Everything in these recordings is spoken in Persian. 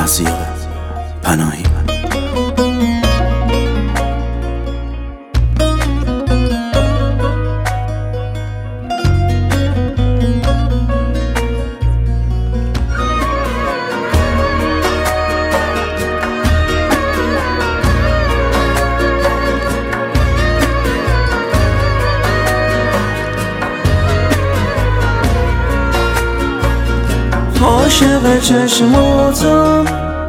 محضیار پناهی. عاشق چشماتم،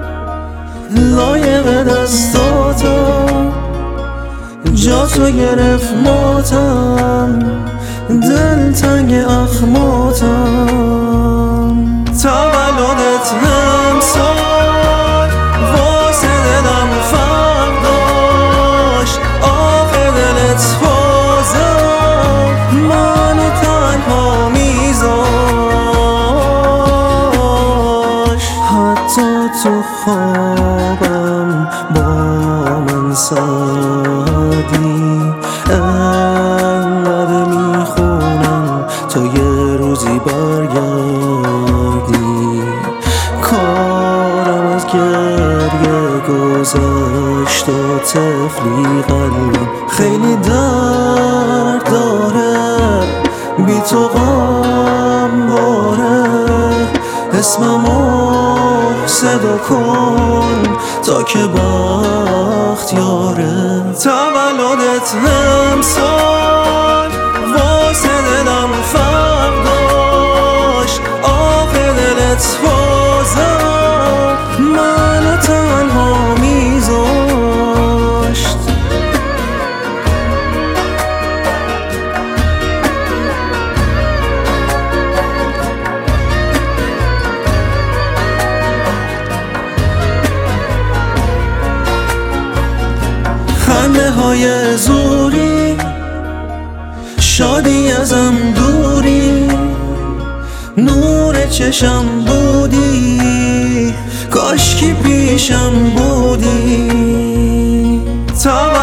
لایق دستاتم، جا تو گرفت ماتم، دل تنگ اخماتم. تولدت امسال واسه دلم فرق داشت، آخه دلت بازم منو تنها میذاشت. حتی تو خوابم با من سردی، انقدر میخونم تا یه روزی برگردی. کارم از گریه گذشت و طفلی قلبم خیلی درد داره، بی تو غم باره. اسممو صدا کن تا که بخت یاره. تولدت امسال واسه دلم فرق داشت، آخه دلت بازم منو تنها میذاشت. خنده های زوری، شادی ازم دوری، نور چشم بودی، کاشکی پیشم بودی.